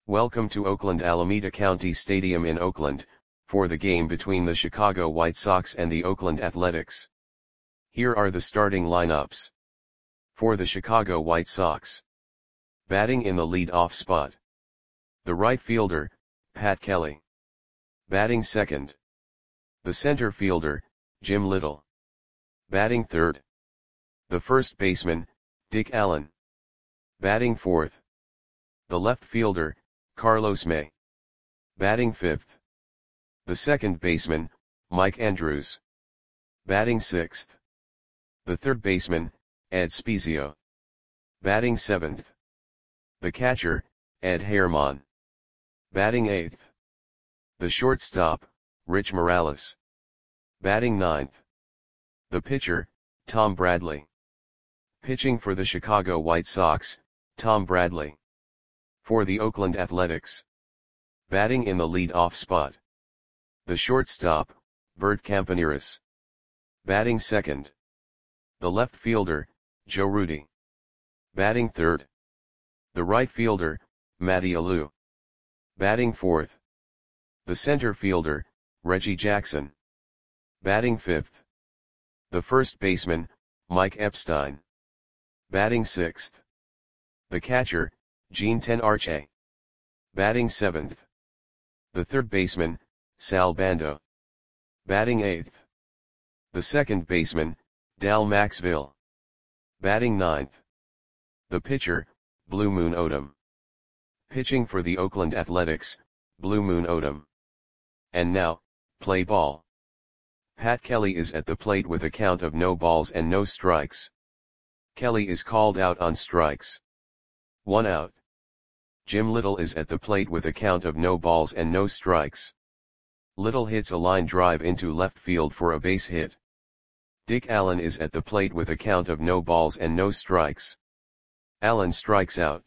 Welcome to Oakland Alameda County Stadium in Oakland, for the game between the Chicago White Sox and the Oakland Athletics. Here are the starting lineups. For the Chicago White Sox. Batting in the lead-off spot. The right fielder, Pat Kelly. Batting second. The center fielder, Jim Little. Batting third. The first baseman, Dick Allen. Batting fourth. The left fielder, Carlos May. Batting fifth. The second baseman, Mike Andrews. Batting sixth. The third baseman, Ed Spiezio. Batting seventh. The catcher, Ed Herman. Batting eighth. The shortstop, Rich Morales. Batting ninth. The pitcher, Tom Bradley. Pitching for the Chicago White Sox, Tom Bradley. For the Oakland Athletics. Batting in the lead-off spot. The shortstop, Bert Campaneris. Batting second. The left fielder, Joe Rudi. Batting third. The right fielder, Matty Alou. Batting fourth. The center fielder, Reggie Jackson. Batting fifth. The first baseman, Mike Epstein. Batting sixth. The catcher, Gene Tenarche. Batting seventh. The third baseman, Sal Bando. Batting eighth. The second baseman, Dal Maxville. Batting ninth. The pitcher, Blue Moon Odom. Pitching for the Oakland Athletics, Blue Moon Odom. And now, play ball. Pat Kelly is at the plate with a count of no balls and no strikes. Kelly is called out on strikes. 1 out. Jim Little is at the plate with a count of no balls and no strikes. Little hits a line drive into left field for a base hit. Dick Allen is at the plate with a count of no balls and no strikes. Allen strikes out.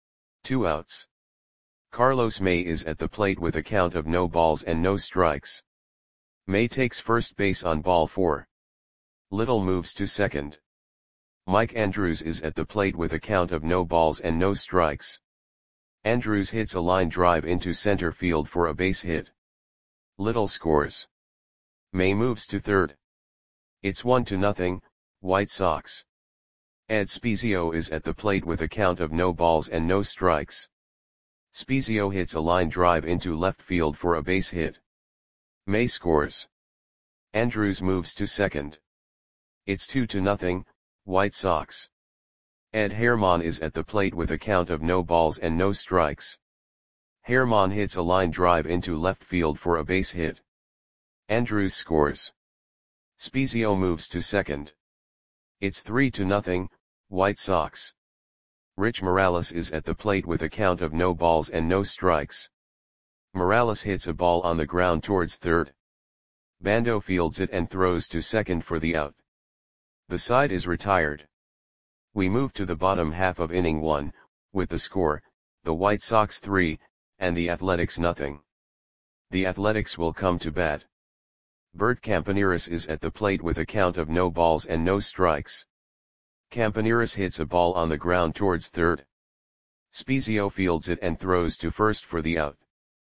2 outs. Carlos May is at the plate with a count of no balls and no strikes. May takes first base on ball 4. Little moves to second. Mike Andrews is at the plate with a count of no balls and no strikes. Andrews hits a line drive into center field for a base hit. Little scores. May moves to third. It's 1-0, White Sox. Ed Spiezio is at the plate with a count of no balls and no strikes. Spiezio hits a line drive into left field for a base hit. May scores. Andrews moves to second. It's 2-0, White Sox. Ed Herman is at the plate with a count of no balls and no strikes. Herman hits a line drive into left field for a base hit. Andrews scores. Spiezio moves to second. It's 3-0, White Sox. Rich Morales is at the plate with a count of no balls and no strikes. Morales hits a ball on the ground towards third. Bando fields it and throws to second for the out. The side is retired. We move to the bottom half of inning 1, with the score, the White Sox 3, and the Athletics 0. The Athletics will come to bat. Bert Campaneris is at the plate with a count of no balls and no strikes. Campaneris hits a ball on the ground towards third. Spiezio fields it and throws to first for the out.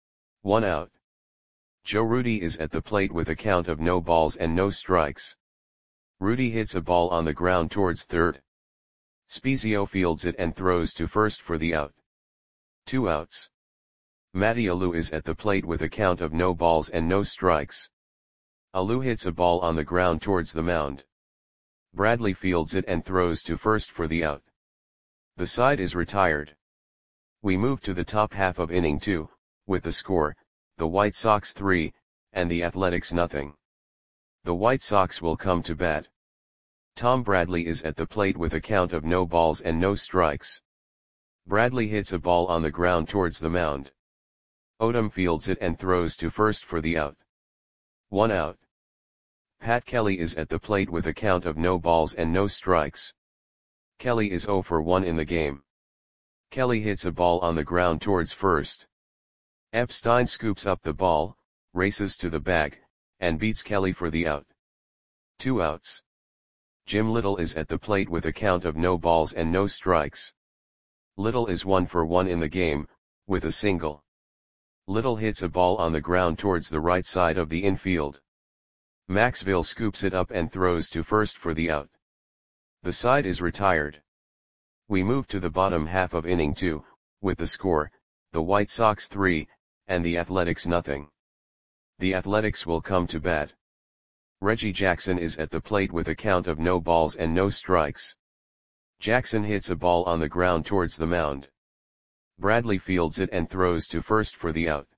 1 out. Joe Rudi is at the plate with a count of no balls and no strikes. Rudi hits a ball on the ground towards third. Spiezio fields it and throws to first for the out. 2 outs. Matty Alou is at the plate with a count of no balls and no strikes. Alou hits a ball on the ground towards the mound. Bradley fields it and throws to first for the out. The side is retired. We move to the top half of inning 2, with the score, the White Sox 3, and the Athletics 0. The White Sox will come to bat. Tom Bradley is at the plate with a count of no balls and no strikes. Bradley hits a ball on the ground towards the mound. Odom fields it and throws to first for the out. 1 out. Pat Kelly is at the plate with a count of no balls and no strikes. Kelly is 0 for 1 in the game. Kelly hits a ball on the ground towards first. Epstein scoops up the ball, races to the bag, and beats Kelly for the out. 2 outs. Jim Little is at the plate with a count of no balls and no strikes. Little is 1 for 1 in the game, with a single. Little hits a ball on the ground towards the right side of the infield. Maxville scoops it up and throws to first for the out. The side is retired. We move to the bottom half of inning 2, with the score, the White Sox 3, and the Athletics nothing. The Athletics will come to bat. Reggie Jackson is at the plate with a count of no balls and no strikes. Jackson hits a ball on the ground towards the mound. Bradley fields it and throws to first for the out.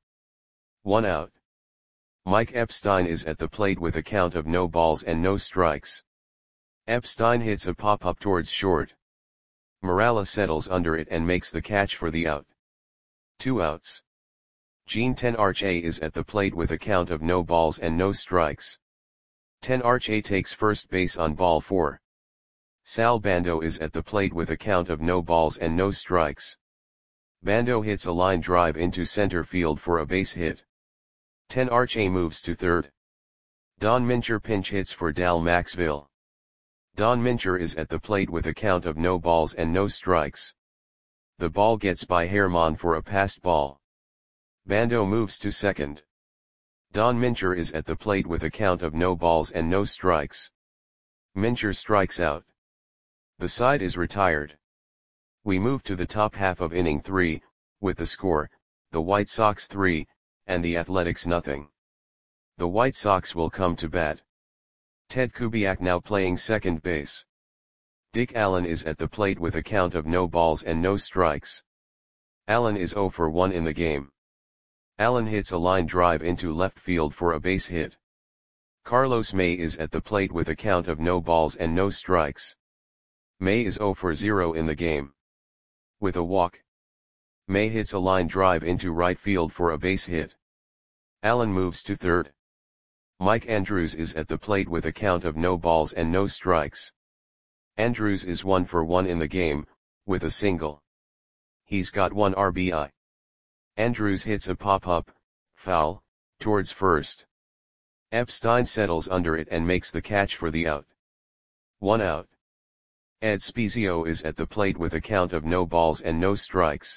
1 out. Mike Epstein is at the plate with a count of no balls and no strikes. Epstein hits a pop-up towards short. Morales settles under it and makes the catch for the out. 2 outs. Gene Tenarche is at the plate with a count of no balls and no strikes. Tenarche takes first base on ball 4. Sal Bando is at the plate with a count of no balls and no strikes. Bando hits a line drive into center field for a base hit. Tenarche moves to third. Don Mincher pinch hits for Dal Maxville. Don Mincher is at the plate with a count of no balls and no strikes. The ball gets by Herman for a passed ball. Bando moves to second. Don Mincher is at the plate with a count of no balls and no strikes. Mincher strikes out. The side is retired. We move to the top half of inning 3, with the score, the White Sox 3, and the Athletics nothing. The White Sox will come to bat. Ted Kubiak now playing second base. Dick Allen is at the plate with a count of no balls and no strikes. Allen is 0 for 1 in the game. Allen hits a line drive into left field for a base hit. Carlos May is at the plate with a count of no balls and no strikes. May is 0 for 0 in the game. With a walk, May hits a line drive into right field for a base hit. Allen moves to third. Mike Andrews is at the plate with a count of no balls and no strikes. Andrews is 1 for 1 in the game, with a single. He's got 1 RBI. Andrews hits a pop-up, foul, towards first. Epstein settles under it and makes the catch for the out. 1 out. Ed Spezio is at the plate with a count of no balls and no strikes.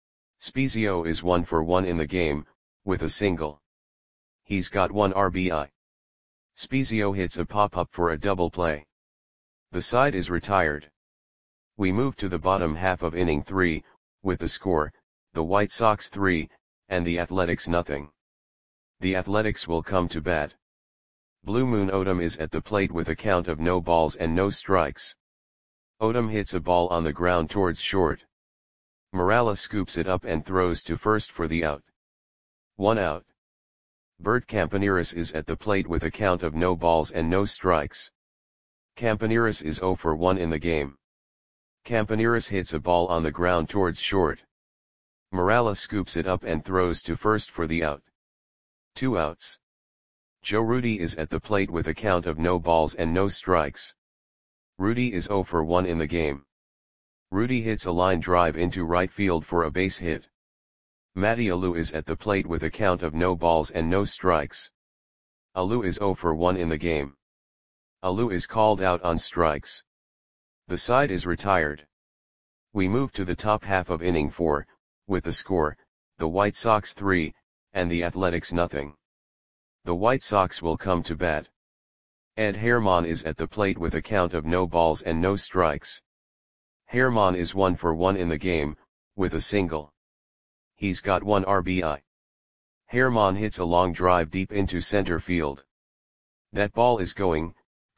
Spezio is 1 for 1 in the game, with a single. He's got 1 RBI. Spezio hits a pop-up for a double play. The side is retired. We move to the bottom half of inning 3, with the score, the White Sox 3, and the Athletics nothing. The Athletics will come to bat. Blue Moon Odom is at the plate with a count of no balls and no strikes. Odom hits a ball on the ground towards short. Morales scoops it up and throws to first for the out. 1 out. Bert Campaneris is at the plate with a count of no balls and no strikes. Campaneris is 0 for 1 in the game. Campaneris hits a ball on the ground towards short. Morales scoops it up and throws to first for the out. 2 outs. Joe Rudi is at the plate with a count of no balls and no strikes. Rudi is 0 for 1 in the game. Rudi hits a line drive into right field for a base hit. Matty Alou is at the plate with a count of no balls and no strikes. Alou is 0 for 1 in the game. Alou is called out on strikes. The side is retired. We move to the top half of inning 4, with the score, the White Sox 3, and the Athletics nothing. The White Sox will come to bat. Ed Herman is at the plate with a count of no balls and no strikes. Herman is 1 for 1 in the game, with a single. He's got 1 RBI. Herman hits a long drive deep into center field. That ball is going,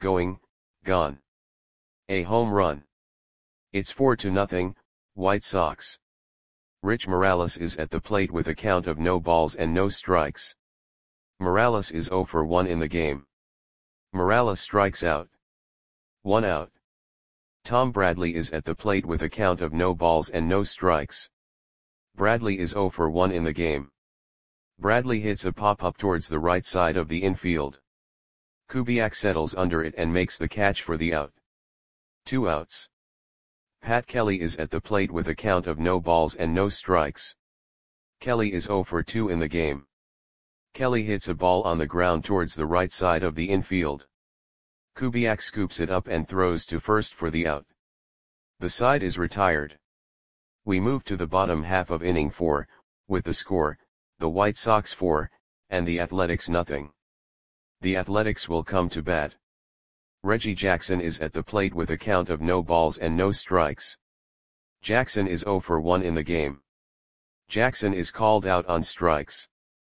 gone. A home run. It's 4-0, White Sox. Rich Morales is at the plate with a count of no balls and no strikes. Morales is 0 for 1 in the game. Morales strikes out. 1 out. Tom Bradley is at the plate with a count of no balls and no strikes. Bradley is 0 for 1 in the game. Bradley hits a pop-up towards the right side of the infield. Kubiak settles under it and makes the catch for the out. 2 outs. Pat Kelly is at the plate with a count of no balls and no strikes. Kelly is 0 for 2 in the game. Kelly hits a ball on the ground towards the right side of the infield. Kubiak scoops it up and throws to first for the out. The side is retired. We move to the bottom half of inning 4, with the score, the White Sox 4, and the Athletics nothing. The Athletics will come to bat. Reggie Jackson is at the plate with a count of no balls and no strikes. Jackson is 0 for 1 in the game. Jackson is called out on strikes.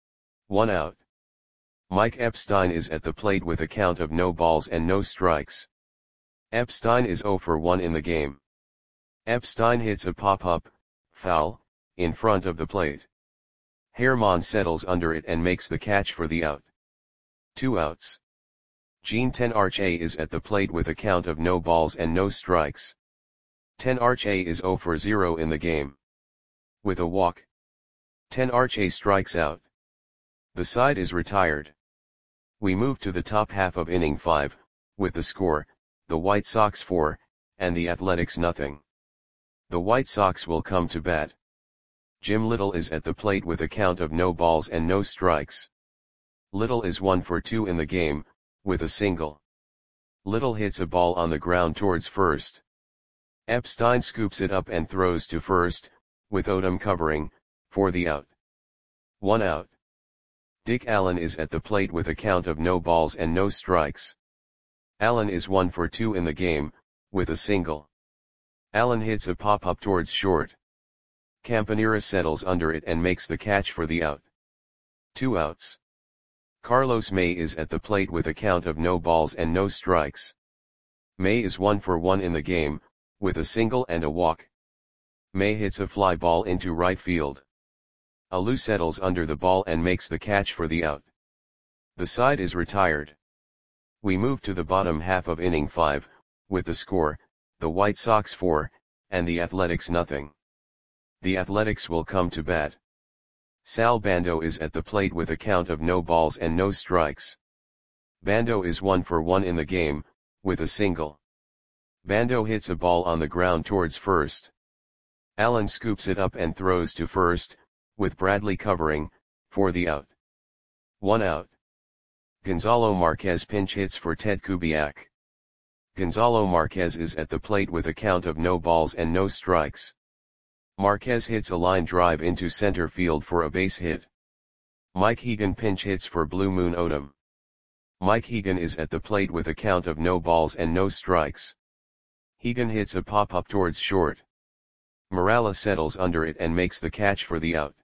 1 out. Mike Epstein is at the plate with a count of no balls and no strikes. Epstein is 0 for 1 in the game. Epstein hits a pop-up, foul, in front of the plate. Herman settles under it and makes the catch for the out. 2 outs. Gene Tenarche is at the plate with a count of no balls and no strikes. Tenarche is 0 for 0 in the game. With a walk, Tenarche strikes out. The side is retired. We move to the top half of inning 5, with the score, the White Sox 4, and the Athletics nothing. The White Sox will come to bat. Jim Little is at the plate with a count of no balls and no strikes. Little is 1 for 2 in the game, with a single. Little hits a ball on the ground towards first. Epstein scoops it up and throws to first, with Odom covering, for the out. 1 out. Dick Allen is at the plate with a count of no balls and no strikes. Allen is 1 for 2 in the game, with a single. Allen hits a pop-up towards short. Campanera settles under it and makes the catch for the out. 2 outs. Carlos May is at the plate with a count of no balls and no strikes. May is 1 for 1 in the game, with a single and a walk. May hits a fly ball into right field. Alou settles under the ball and makes the catch for the out. The side is retired. We move to the bottom half of inning 5, with the score, the White Sox 4, and the Athletics nothing. The Athletics will come to bat. Sal Bando is at the plate with a count of no balls and no strikes. Bando is 1 for 1 in the game, with a single. Bando hits a ball on the ground towards first. Allen scoops it up and throws to first, with Bradley covering, for the out. 1 out. Gonzalo Marquez pinch hits for Ted Kubiak. Gonzalo Marquez is at the plate with a count of no balls and no strikes. Marquez hits a line drive into center field for a base hit. Mike Hegan pinch hits for Blue Moon Odom. Mike Hegan is at the plate with a count of no balls and no strikes. Hegan hits a pop-up towards short. Morales settles under it and makes the catch for the out.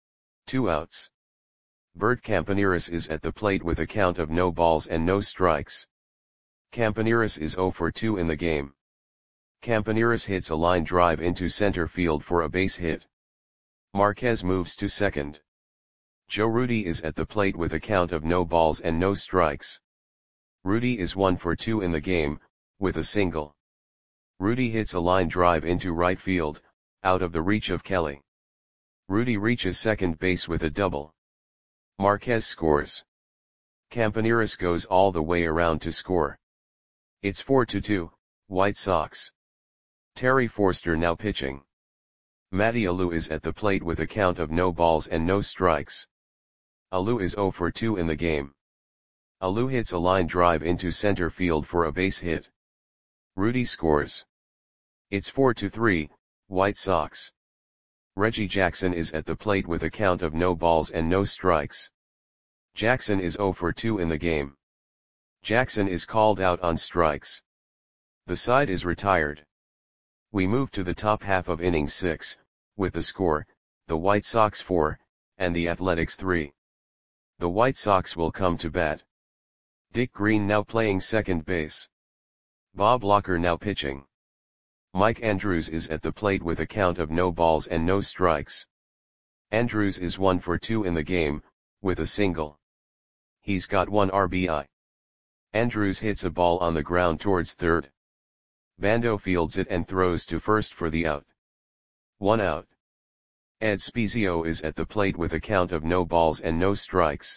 2 outs. Bert Campaneris is at the plate with a count of no balls and no strikes. Campaneris is 0 for 2 in the game. Campaneris hits a line drive into center field for a base hit. Marquez moves to second. Joe Rudi is at the plate with a count of no balls and no strikes. Rudi is 1 for 2 in the game, with a single. Rudi hits a line drive into right field, out of the reach of Kelly. Rudi reaches second base with a double. Marquez scores. Campaneris goes all the way around to score. It's 4-2, White Sox. Terry Forster now pitching. Matty Alou is at the plate with a count of no balls and no strikes. Alou is 0 for 2 in the game. Alou hits a line drive into center field for a base hit. Rudi scores. It's 4-3, White Sox. Reggie Jackson is at the plate with a count of no balls and no strikes. Jackson is 0 for 2 in the game. Jackson is called out on strikes. The side is retired. We move to the top half of inning 6, with the score, the White Sox 4, and the Athletics 3. The White Sox will come to bat. Dick Green now playing second base. Bob Locker now pitching. Mike Andrews is at the plate with a count of no balls and no strikes. Andrews is 1 for 2 in the game, with a single. He's got 1 RBI. Andrews hits a ball on the ground towards third. Bando fields it and throws to first for the out. 1 out. Ed Spezio is at the plate with a count of no balls and no strikes.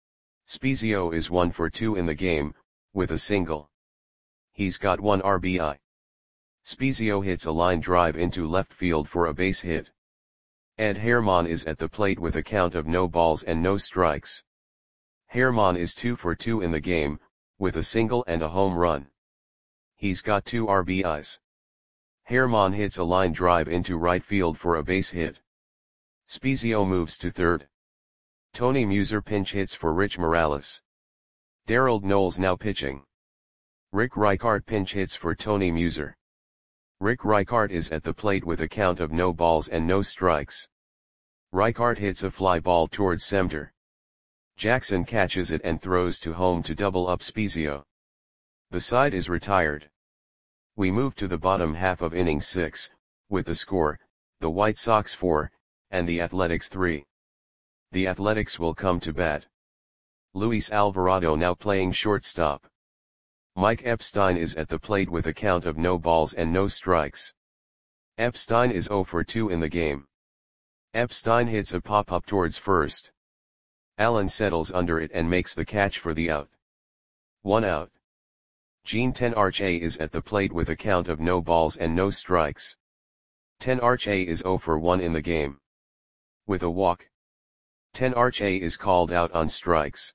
Spezio is 1 for 2 in the game, with a single. He's got 1 RBI. Spezio hits a line drive into left field for a base hit. Ed Herman is at the plate with a count of no balls and no strikes. Herman is 2 for 2 in the game, with a single and a home run. He's got 2 RBIs. Herman hits a line drive into right field for a base hit. Spezio moves to third. Tony Muser pinch hits for Rich Morales. Darold Knowles now pitching. Rick Reichart pinch hits for Tony Muser. Rick Reichart is at the plate with a count of no balls and no strikes. Reichart hits a fly ball towards center. Jackson catches it and throws to home to double up Spezio. The side is retired. We move to the bottom half of inning 6, with the score, the White Sox 4, and the Athletics 3. The Athletics will come to bat. Luis Alvarado now playing shortstop. Mike Epstein is at the plate with a count of no balls and no strikes. Epstein is 0 for 2 in the game. Epstein hits a pop-up towards first. Allen settles under it and makes the catch for the out. 1 out. Gene Tenarche is at the plate with a count of no balls and no strikes. Tenarche is 0 for 1 in the game. With a walk. Tenarche is called out on strikes.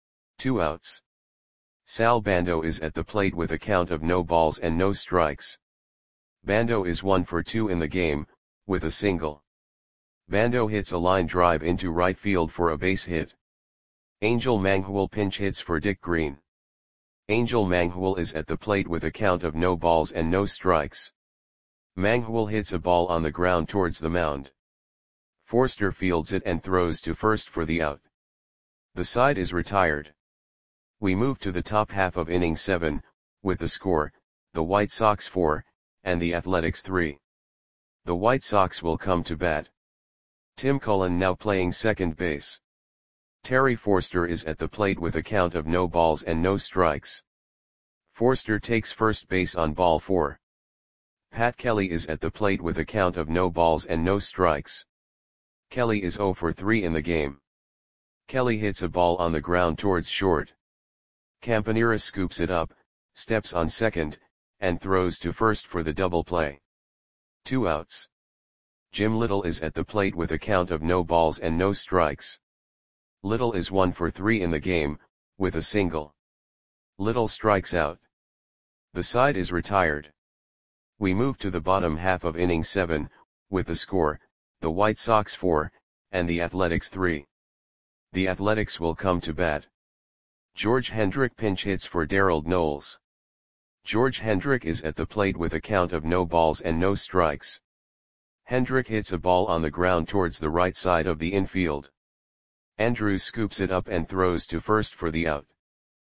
2 outs. Sal Bando is at the plate with a count of no balls and no strikes. Bando is 1 for 2 in the game, with a single. Bando hits a line drive into right field for a base hit. Angel Manghul pinch hits for Dick Green. Angel Manghul is at the plate with a count of no balls and no strikes. Manghul hits a ball on the ground towards the mound. Forster fields it and throws to first for the out. The side is retired. We move to the top half of inning 7, with the score, the White Sox 4, and the Athletics 3. The White Sox will come to bat. Tim Cullen now playing second base. Terry Forster is at the plate with a count of no balls and no strikes. Forster takes first base on ball 4. Pat Kelly is at the plate with a count of no balls and no strikes. Kelly is 0 for 3 in the game. Kelly hits a ball on the ground towards short. Campaneris scoops it up, steps on second, and throws to first for the double play. 2 outs. Jim Little is at the plate with a count of no balls and no strikes. Little is 1 for 3 in the game, with a single. Little strikes out. The side is retired. We move to the bottom half of inning 7, with the score, the White Sox 4, and the Athletics 3. The Athletics will come to bat. George Hendrick pinch hits for Darold Knowles. George Hendrick is at the plate with a count of no balls and no strikes. Hendrick hits a ball on the ground towards the right side of the infield. Andrews scoops it up and throws to first for the out.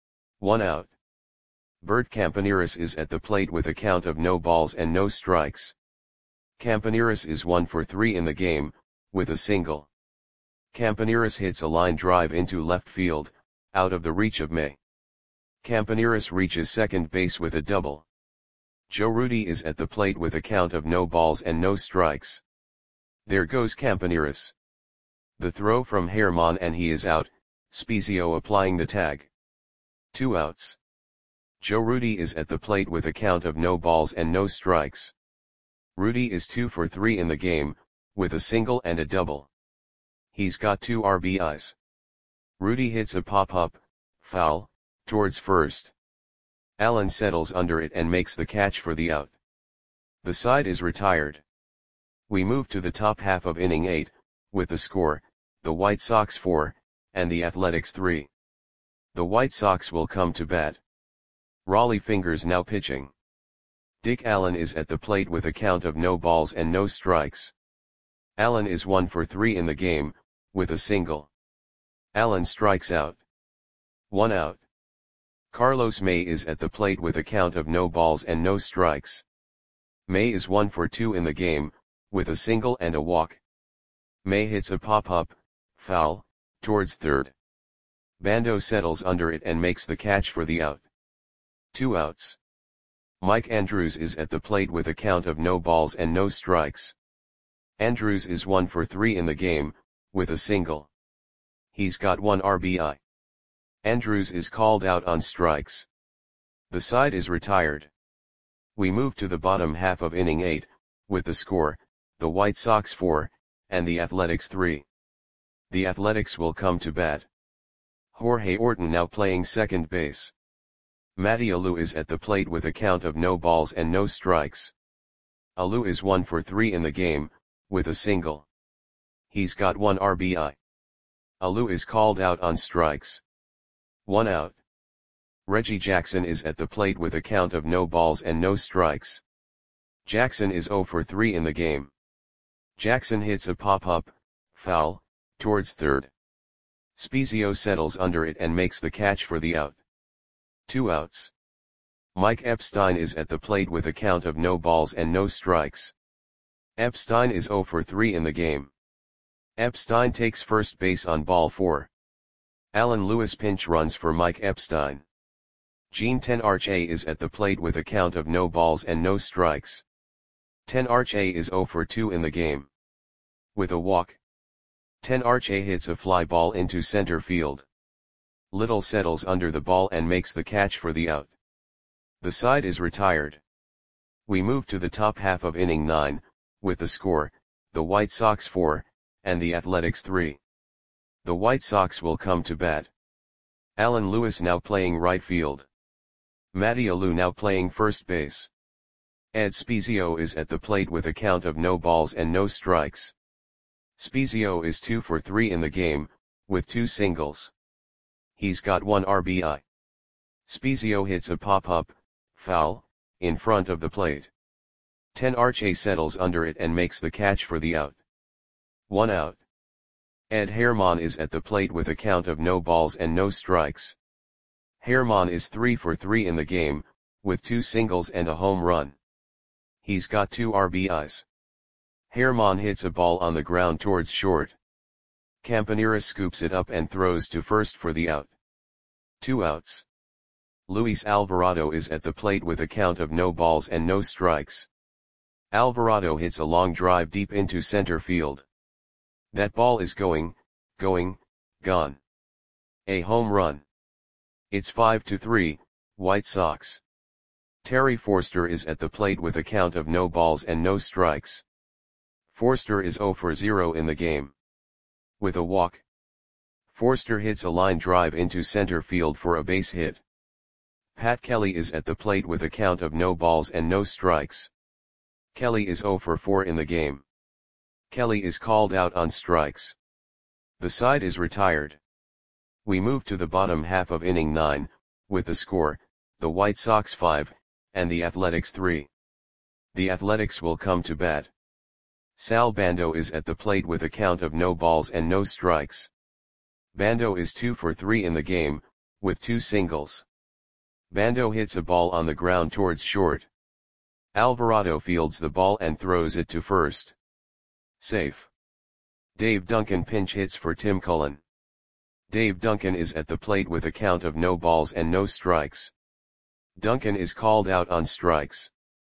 1 out. Bert Campaneris is at the plate with a count of no balls and no strikes. Campaneris is 1 for 3 in the game, with a single. Campaneris hits a line drive into left field, out of the reach of May. Campaneris reaches second base with a double. Joe Rudi is at the plate with a count of no balls and no strikes. There goes Campaneris. The throw from Herman and he is out, Spezio applying the tag. 2 outs. Joe Rudi is at the plate with a count of no balls and no strikes. Rudi is 2 for 3 in the game, with a single and a double. He's got 2 RBIs. Rudi hits a pop-up, foul, towards first. Allen settles under it and makes the catch for the out. The side is retired. We move to the top half of inning 8, with the score, the White Sox 4, and the Athletics 3. The White Sox will come to bat. Rollie Fingers now pitching. Dick Allen is at the plate with a count of no balls and no strikes. Allen is 1 for 3 in the game, with a single. Allen strikes out. 1 out. Carlos May is at the plate with a count of no balls and no strikes. May is 1 for 2 in the game, with a single and a walk. May hits a pop-up, foul, towards third. Bando settles under it and makes the catch for the out. 2 outs. Mike Andrews is at the plate with a count of no balls and no strikes. Andrews is 1 for 3 in the game, with a single. He's got 1 RBI. Andrews is called out on strikes. The side is retired. We move to the bottom half of inning 8, with the score, the White Sox 4, and the Athletics 3. The Athletics will come to bat. Jorge Orton now playing second base. Matty Alou is at the plate with a count of no balls and no strikes. Alou is 1 for 3 in the game, with a single. He's got 1 RBI. Alou is called out on strikes. 1 out. Reggie Jackson is at the plate with a count of no balls and no strikes. Jackson is 0 for 3 in the game. Jackson hits a pop-up, foul, towards third. Spezio settles under it and makes the catch for the out. 2 outs. Mike Epstein is at the plate with a count of no balls and no strikes. Epstein is 0 for 3 in the game. Epstein takes first base on ball 4. Alan Lewis pinch runs for Mike Epstein. Gene Tenarche is at the plate with a count of no balls and no strikes. Tenarche is 0 for 2 in the game. With a walk, Tenarche hits a fly ball into center field. Little settles under the ball and makes the catch for the out. The side is retired. We move to the top half of inning 9, with the score, the White Sox 4, and the Athletics 3. The White Sox will come to bat. Alan Lewis now playing right field. Matty Alou now playing first base. Ed Spezio is at the plate with a count of no balls and no strikes. Spezio is 2 for 3 in the game, with 2 singles. He's got 1 RBI. Spezio hits a pop-up, foul, in front of the plate. Tenarche settles under it and makes the catch for the out. 1 out. Ed Herman is at the plate with a count of no balls and no strikes. Herman is 3 for 3 in the game, with 2 singles and a home run. He's got 2 RBIs. Herman hits a ball on the ground towards short. Campaneris scoops it up and throws to first for the out. 2 outs. Luis Alvarado is at the plate with a count of no balls and no strikes. Alvarado hits a long drive deep into center field. That ball is gone. A home run. It's 5-3, White Sox. Terry Forster is at the plate with a count of no balls and no strikes. Forster is 0 for 0 in the game. With a walk, Forster hits a line drive into center field for a base hit. Pat Kelly is at the plate with a count of no balls and no strikes. Kelly is 0 for 4 in the game. Kelly is called out on strikes. The side is retired. We move to the bottom half of inning 9, with the score, the White Sox 5, and the Athletics 3. The Athletics will come to bat. Sal Bando is at the plate with a count of no balls and no strikes. Bando is 2 for 3 in the game, with 2 singles. Bando hits a ball on the ground towards short. Alvarado fields the ball and throws it to first. Safe. Dave Duncan pinch hits for Tim Cullen. Dave Duncan is at the plate with a count of no balls and no strikes. Duncan is called out on strikes.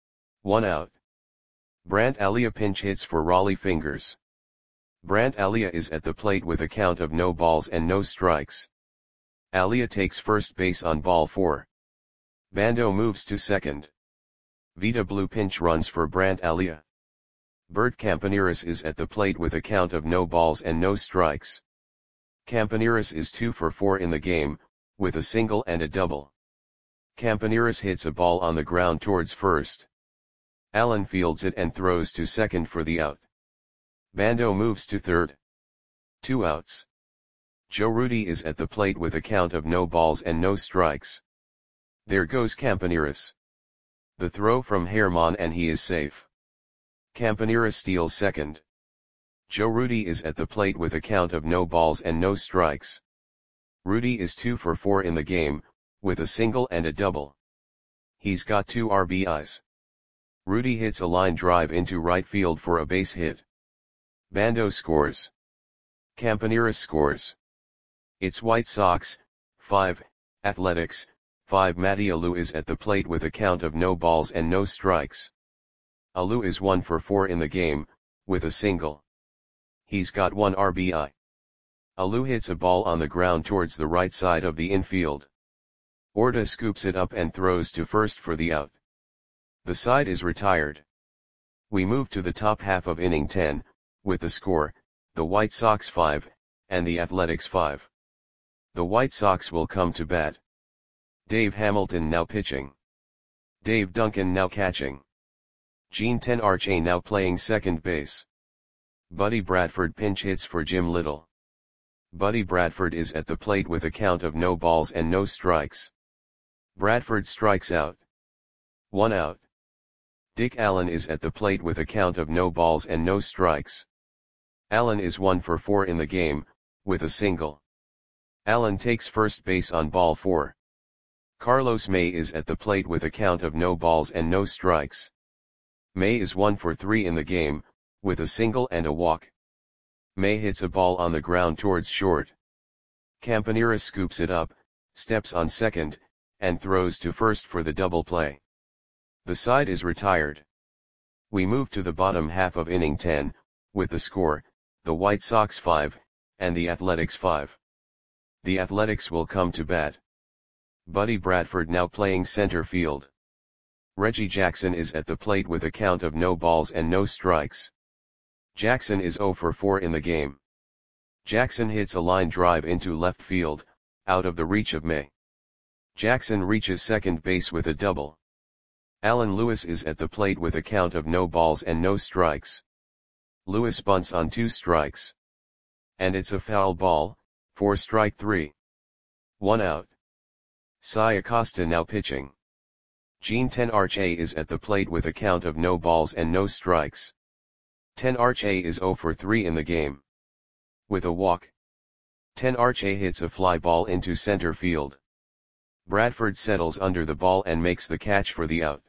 1 out. Brant Alia pinch hits for Raleigh Fingers. Brant Alia is at the plate with a count of no balls and no strikes. Alia takes first base on ball 4. Bando moves to second. Vita Blue pinch runs for Brant Alia. Bert Campaneris is at the plate with a count of no balls and no strikes. Campaneris is 2 for 4 in the game, with a single and a double. Campaneris hits a ball on the ground towards first. Allen fields it and throws to second for the out. Bando moves to third. 2 outs. Joe Rudi is at the plate with a count of no balls and no strikes. There goes Campaneris. The throw from Herman and he is safe. Campaneris steals second. Joe Rudi is at the plate with a count of no balls and no strikes. Rudi is 2 for 4 in the game, with a single and a double. He's got 2 RBIs. Rudi hits a line drive into right field for a base hit. Bando scores. Campaneris scores. It's White Sox, 5, Athletics, 5. Matty Alou is at the plate with a count of no balls and no strikes. Alou is 1 for 4 in the game, with a single. He's got 1 RBI. Alou hits a ball on the ground towards the right side of the infield. Orta scoops it up and throws to first for the out. The side is retired. We move to the top half of inning 10, with the score, the White Sox 5, and the Athletics 5. The White Sox will come to bat. Dave Hamilton now pitching. Dave Duncan now catching. Gene Tenarche now playing second base. Buddy Bradford pinch hits for Jim Little. Buddy Bradford is at the plate with a count of no balls and no strikes. Bradford strikes out. 1 out. Dick Allen is at the plate with a count of no balls and no strikes. Allen is 1 for 4 in the game, with a single. Allen takes first base on ball 4. Carlos May is at the plate with a count of no balls and no strikes. May is 1 for 3 in the game, with a single and a walk. May hits a ball on the ground towards short. Campaneris scoops it up, steps on second, and throws to first for the double play. The side is retired. We move to the bottom half of inning 10, with the score, the White Sox 5, and the Athletics 5. The Athletics will come to bat. Buddy Bradford now playing center field. Reggie Jackson is at the plate with a count of no balls and no strikes. Jackson is 0 for 4 in the game. Jackson hits a line drive into left field, out of the reach of May. Jackson reaches second base with a double. Alan Lewis is at the plate with a count of no balls and no strikes. Lewis bunts on 2 strikes. And it's a foul ball, for strike 3. 1 out. Cy Acosta now pitching. Gene Tenarche is at the plate with a count of no balls and no strikes. Tenarche is 0 for 3 in the game. With a walk. Tenarche hits a fly ball into center field. Bradford settles under the ball and makes the catch for the out.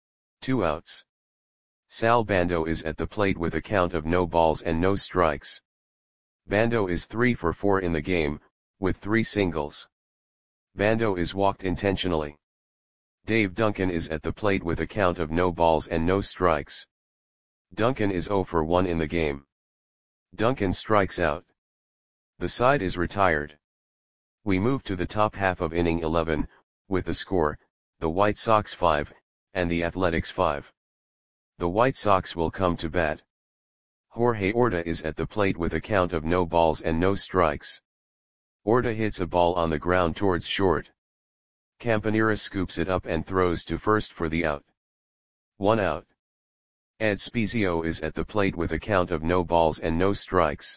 2 outs. Sal Bando is at the plate with a count of no balls and no strikes. Bando is 3 for 4 in the game, with 3 singles. Bando is walked intentionally. Dave Duncan is at the plate with a count of no balls and no strikes. Duncan is 0 for 1 in the game. Duncan strikes out. The side is retired. We move to the top half of inning 11, with the score, the White Sox 5, and the Athletics 5. The White Sox will come to bat. Jorge Orta is at the plate with a count of no balls and no strikes. Orta hits a ball on the ground towards short. Campaneris scoops it up and throws to first for the out. 1 out. Ed Spezio is at the plate with a count of no balls and no strikes.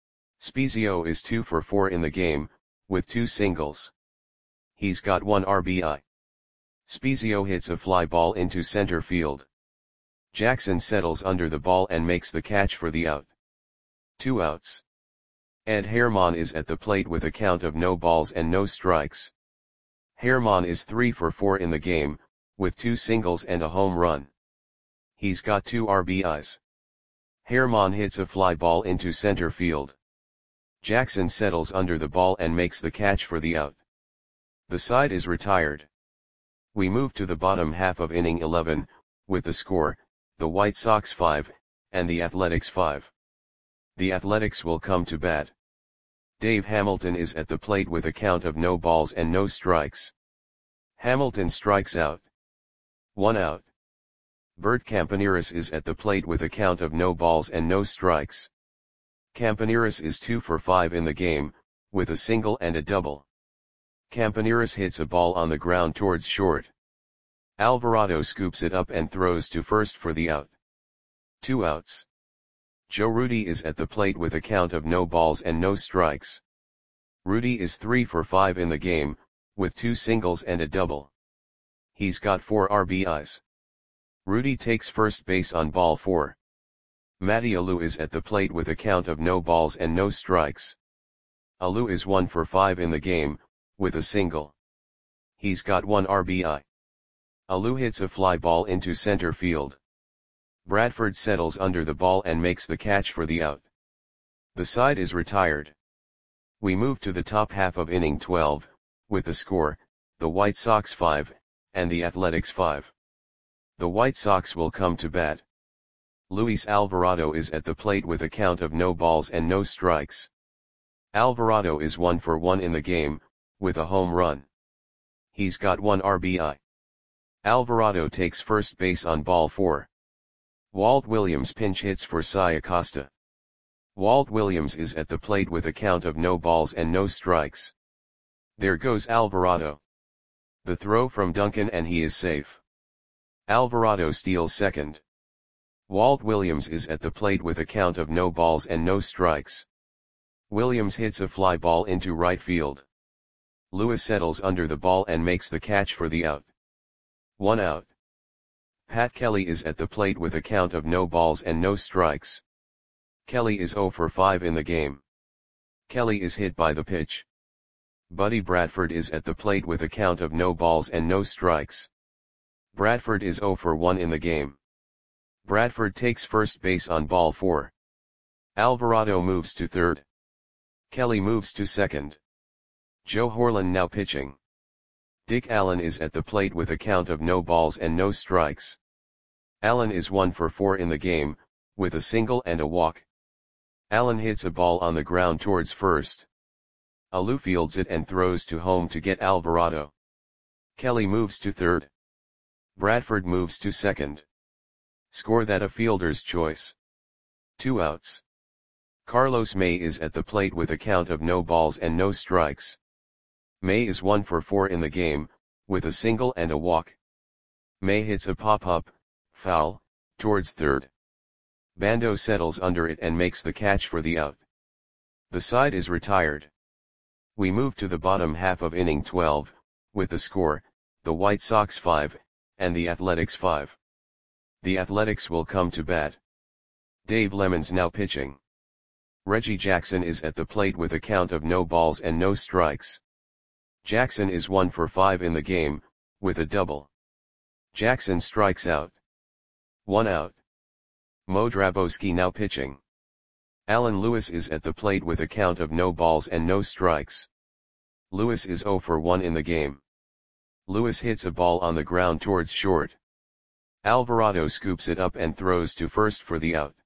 Spezio is 2 for 4 in the game, with 2 singles. He's got 1 RBI. Spezio hits a fly ball into center field. Jackson settles under the ball and makes the catch for the out. 2 outs. Ed Herman is at the plate with a count of no balls and no strikes. Herman is 3 for 4 in the game, with 2 singles and a home run. He's got 2 RBIs. Herman hits a fly ball into center field. Jackson settles under the ball and makes the catch for the out. The side is retired. We move to the bottom half of inning 11, with the score, the White Sox 5, and the Athletics 5. The Athletics will come to bat. Dave Hamilton is at the plate with a count of no balls and no strikes. Hamilton strikes out. 1 out. Bert Campaneris is at the plate with a count of no balls and no strikes. Campaneris is 2 for 5 in the game, with a single and a double. Campaneris hits a ball on the ground towards short. Alvarado scoops it up and throws to first for the out. 2 outs. Joe Rudi is at the plate with a count of no balls and no strikes. Rudi is 3 for 5 in the game, with 2 singles and a double. He's got 4 RBIs. Rudi takes first base on ball 4. Matty Alou is at the plate with a count of no balls and no strikes. Alou is 1 for 5 in the game, with a single. He's got 1 RBI. Alou hits a fly ball into center field. Bradford settles under the ball and makes the catch for the out. The side is retired. We move to the top half of inning 12, with the score, the White Sox 5, and the Athletics 5. The White Sox will come to bat. Luis Alvarado is at the plate with a count of no balls and no strikes. Alvarado is 1 for 1 in the game, with a home run. He's got 1 RBI. Alvarado takes first base on ball 4. Walt Williams pinch hits for Cy Acosta. Walt Williams is at the plate with a count of no balls and no strikes. There goes Alvarado. The throw from Duncan and he is safe. Alvarado steals second. Walt Williams is at the plate with a count of no balls and no strikes. Williams hits a fly ball into right field. Lewis settles under the ball and makes the catch for the out. 1 out. Pat Kelly is at the plate with a count of no balls and no strikes. Kelly is 0 for 5 in the game. Kelly is hit by the pitch. Buddy Bradford is at the plate with a count of no balls and no strikes. Bradford is 0 for 1 in the game. Bradford takes first base on ball 4. Alvarado moves to third. Kelly moves to second. Joe Horlen now pitching. Dick Allen is at the plate with a count of no balls and no strikes. Allen is 1 for 4 in the game, with a single and a walk. Allen hits a ball on the ground towards first. Alou fields it and throws to home to get Alvarado. Kelly moves to third. Bradford moves to second. Score that a fielder's choice. 2 outs. Carlos May is at the plate with a count of no balls and no strikes. May is 1 for 4 in the game, with a single and a walk. May hits a pop-up, foul, towards third. Bando settles under it and makes the catch for the out. The side is retired. We move to the bottom half of inning 12, with the score, the White Sox 5, and the Athletics 5. The Athletics will come to bat. Dave Lemons now pitching. Reggie Jackson is at the plate with a count of no balls and no strikes. Jackson is 1 for 5 in the game, with a double. Jackson strikes out. 1 out. Mo Drabowski now pitching. Alan Lewis is at the plate with a count of no balls and no strikes. Lewis is 0 for 1 in the game. Lewis hits a ball on the ground towards short. Alvarado scoops it up and throws to first for the out.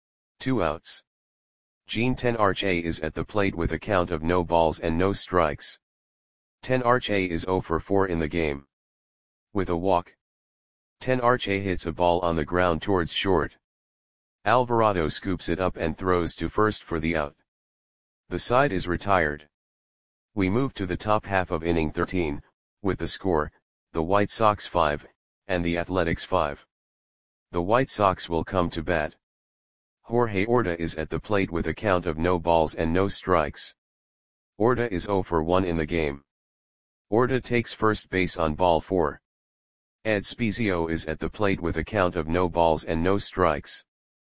2 outs. Gene Tenarche is at the plate with a count of no balls and no strikes. Tenarche is 0 for 4 in the game. With a walk. Tenarche hits a ball on the ground towards short. Alvarado scoops it up and throws to first for the out. The side is retired. We move to the top half of inning 13, with the score, the White Sox 5, and the Athletics 5. The White Sox will come to bat. Jorge Orta is at the plate with a count of no balls and no strikes. Orta is 0 for 1 in the game. Orta takes first base on ball 4. Ed Spezio is at the plate with a count of no balls and no strikes.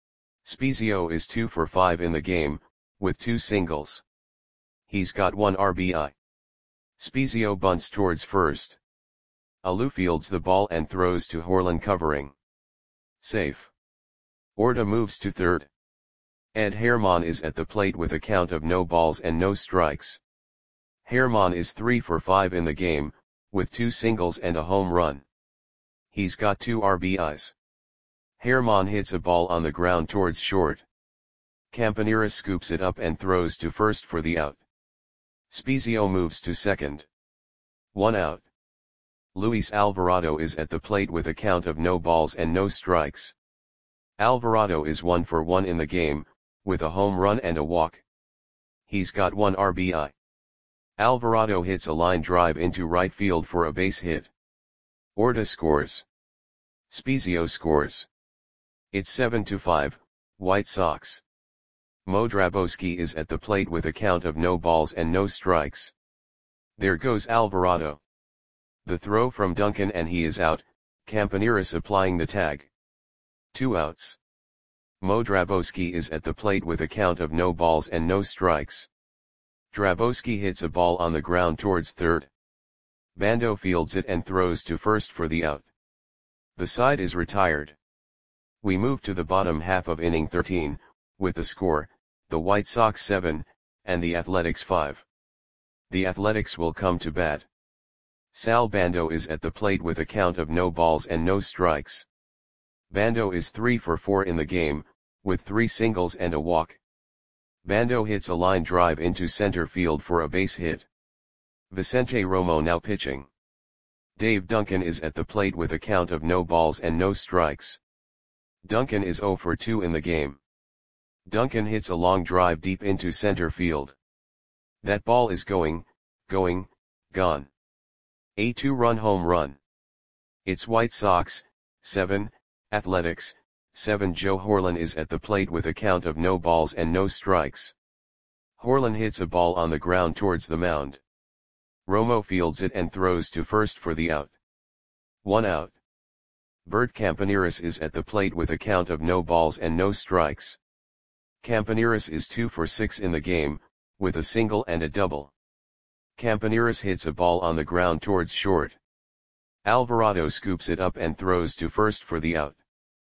Spezio is 2 for 5 in the game, with 2 singles. He's got 1 RBI. Spezio bunts towards first. Alou fields the ball and throws to Horlen covering. Safe. Orta moves to third. Ed Herman is at the plate with a count of no balls and no strikes. Herman is 3 for 5 in the game, with 2 singles and a home run. He's got 2 RBIs. Herman hits a ball on the ground towards short. Campanera scoops it up and throws to first for the out. Spezio moves to second. 1 out. Luis Alvarado is at the plate with a count of no balls and no strikes. Alvarado is 1 for 1 in the game, with a home run and a walk. He's got 1 RBI. Alvarado hits a line drive into right field for a base hit. Orta scores. Spezio scores. It's 7-5, White Sox. Mo Drabowski is at the plate with a count of no balls and no strikes. There goes Alvarado. The throw from Duncan and he is out, Campanera supplying the tag. 2 outs. Mo Drabowski is at the plate with a count of no balls and no strikes. Drabowski hits a ball on the ground towards third. Bando fields it and throws to first for the out. The side is retired. We move to the bottom half of inning 13, with the score, the White Sox 7, and the Athletics 5. The Athletics will come to bat. Sal Bando is at the plate with a count of no balls and no strikes. Bando is 3 for 4 in the game, with 3 singles and a walk. Bando hits a line drive into center field for a base hit. Vicente Romo now pitching. Dave Duncan is at the plate with a count of no balls and no strikes. Duncan is 0 for 2 in the game. Duncan hits a long drive deep into center field. That ball is gone. A 2-run home run. It's White Sox, 7, Athletics, 7 Joe Horlan is at the plate with a count of no balls and no strikes. Horlan hits a ball on the ground towards the mound. Romo fields it and throws to first for the out. 1 out. Bert Campaneris is at the plate with a count of no balls and no strikes. Campaneris is 2 for 6 in the game, with a single and a double. Campaneris hits a ball on the ground towards short. Alvarado scoops it up and throws to first for the out.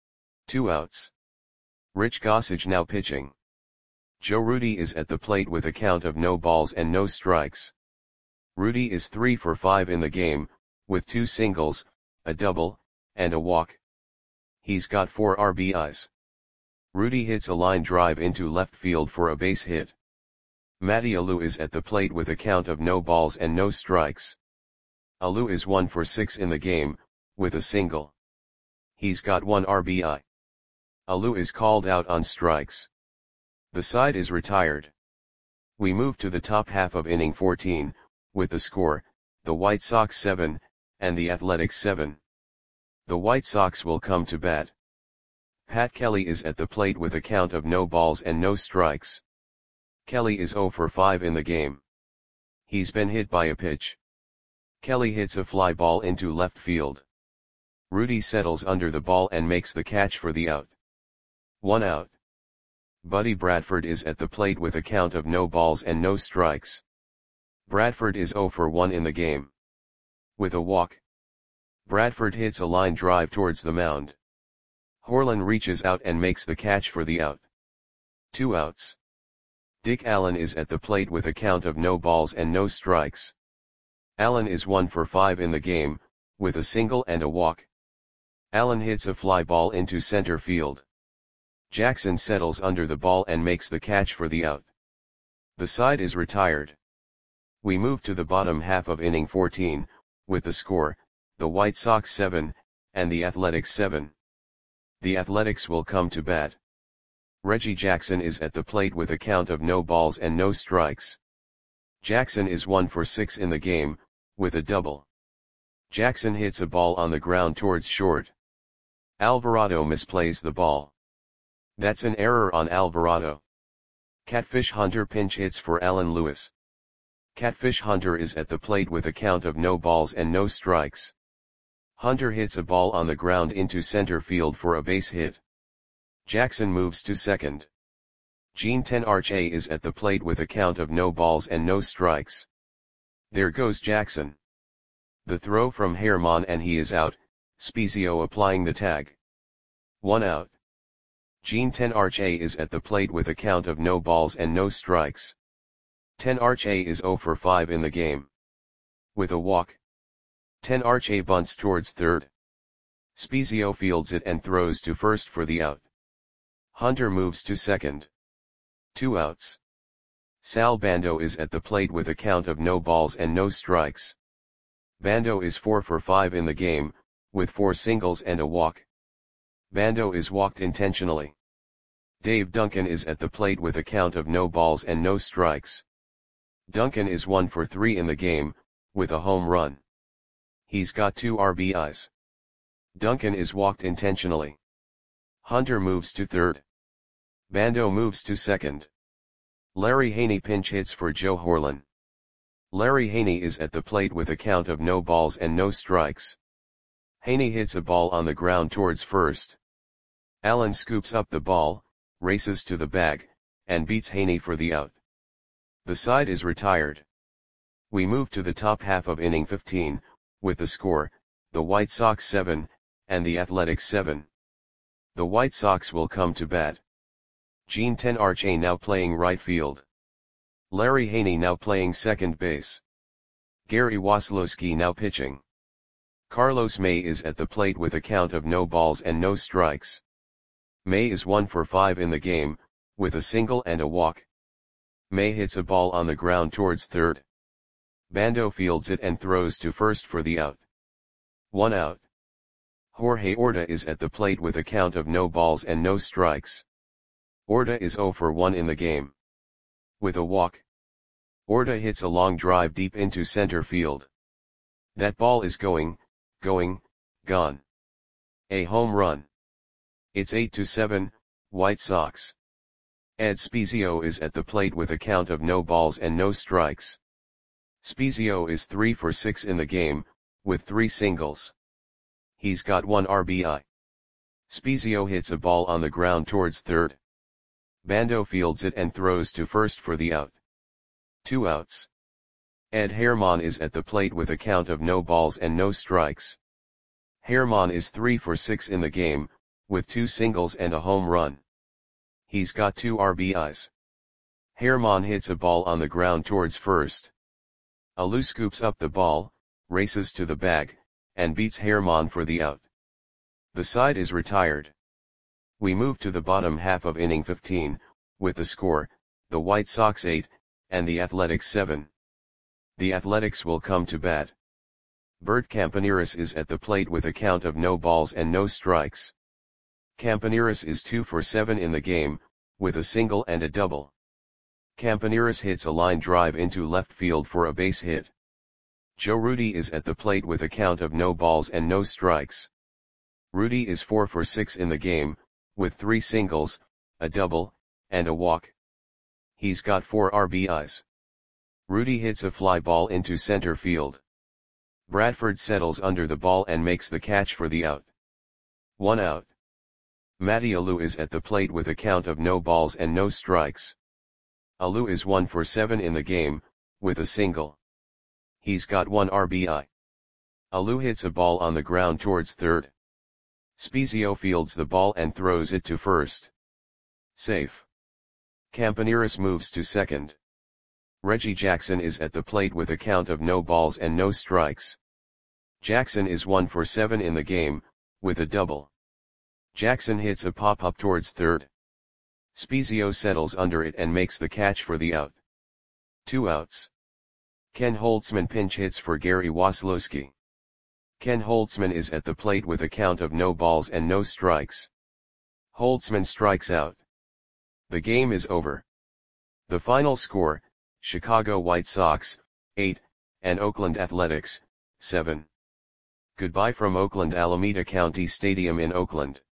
2 outs. Rich Gossage now pitching. Joe Rudi is at the plate with a count of no balls and no strikes. Rudi is 3 for 5 in the game, with 2 singles, a double, and a walk. He's got 4 RBIs. Rudi hits a line drive into left field for a base hit. Matty Alou is at the plate with a count of no balls and no strikes. Alou is 1 for 6 in the game, with a single. He's got 1 RBI. Alou is called out on strikes. The side is retired. We move to the top half of inning 14, with the score, the White Sox 7, and the Athletics 7. The White Sox will come to bat. Pat Kelly is at the plate with a count of no balls and no strikes. Kelly is 0 for 5 in the game. He's been hit by a pitch. Kelly hits a fly ball into left field. Rudi settles under the ball and makes the catch for the out. 1 out. Buddy Bradford is at the plate with a count of no balls and no strikes. Bradford is 0 for 1 in the game. With a walk. Bradford hits a line drive towards the mound. Horlan reaches out and makes the catch for the out. 2 outs. Dick Allen is at the plate with a count of no balls and no strikes. Allen is 1 for 5 in the game, with a single and a walk. Allen hits a fly ball into center field. Jackson settles under the ball and makes the catch for the out. The side is retired. We move to the bottom half of inning 14, with the score, the White Sox 7, and the Athletics 7. The Athletics will come to bat. Reggie Jackson is at the plate with a count of no balls and no strikes. Jackson is 1 for 6 in the game, with a double. Jackson hits a ball on the ground towards short. Alvarado misplays the ball. That's an error on Alvarado. Catfish Hunter pinch hits for Alan Lewis. Catfish Hunter is at the plate with a count of no balls and no strikes. Hunter hits a ball on the ground into center field for a base hit. Jackson moves to second. Gene Tenarche is at the plate with a count of no balls and no strikes. There goes Jackson. The throw from Herman and he is out, Spezio applying the tag. 1 out. Gene Tenarche is at the plate with a count of no balls and no strikes. Tenarche is 0 for 5 in the game. With a walk. Tenarche bunts towards third. Spezio fields it and throws to first for the out. Hunter moves to second. 2 outs. Sal Bando is at the plate with a count of no balls and no strikes. Bando is 4 for 5 in the game, with 4 singles and a walk. Bando is walked intentionally. Dave Duncan is at the plate with a count of no balls and no strikes. Duncan is 1 for 3 in the game, with a home run. He's got 2 RBIs. Duncan is walked intentionally. Hunter moves to third. Bando moves to second. Larry Haney pinch hits for Joe Horlan. Larry Haney is at the plate with a count of no balls and no strikes. Haney hits a ball on the ground towards first. Allen scoops up the ball, races to the bag, and beats Haney for the out. The side is retired. We move to the top half of inning 15, with the score, the White Sox 7, and the Athletics 7. The White Sox will come to bat. Gene Tenarche now playing right field. Larry Haney now playing second base. Gary Waslowski now pitching. Carlos May is at the plate with a count of no balls and no strikes. May is 1 for 5 in the game, with a single and a walk. May hits a ball on the ground towards third. Bando fields it and throws to first for the out. 1 out. Jorge Orta is at the plate with a count of no balls and no strikes. Orta is 0 for 1 in the game. With a walk. Orta hits a long drive deep into center field. That ball is gone. A home run. It's 8-7, White Sox. Ed Spiezio is at the plate with a count of no balls and no strikes. Spiezio is 3 for 6 in the game, with 3 singles. He's got 1 RBI. Spiezio hits a ball on the ground towards third. Bando fields it and throws to first for the out. 2 outs. Ed Herman is at the plate with a count of no balls and no strikes. Herman is 3 for 6 in the game, with 2 singles and a home run. He's got 2 RBIs. Herman hits a ball on the ground towards first. Alou scoops up the ball, races to the bag, and beats Herman for the out. The side is retired. We move to the bottom half of inning 15, with the score, the White Sox 8, and the Athletics 7. The Athletics will come to bat. Bert Campaneris is at the plate with a count of no balls and no strikes. Campaneris is 2 for 7 in the game, with a single and a double. Campaneris hits a line drive into left field for a base hit. Joe Rudi is at the plate with a count of no balls and no strikes. Rudi is 4 for 6 in the game, with 3 singles, a double, and a walk. He's got 4 RBIs. Rudi hits a fly ball into center field. Bradford settles under the ball and makes the catch for the out. 1 out. Matty Alou is at the plate with a count of no balls and no strikes. Alou is 1 for 7 in the game, with a single. He's got 1 RBI. Alou hits a ball on the ground towards third. Spiezio fields the ball and throws it to first. Safe. Campaneris moves to second. Reggie Jackson is at the plate with a count of no balls and no strikes. Jackson is 1 for 7 in the game, with a double. Jackson hits a pop-up towards third. Spiezio settles under it and makes the catch for the out. 2 outs. Ken Holtzman pinch hits for Gary Wasilewski. Ken Holtzman is at the plate with a count of no balls and no strikes. Holtzman strikes out. The game is over. The final score, Chicago White Sox, 8, and Oakland Athletics, 7. Goodbye from Oakland Alameda County Stadium in Oakland.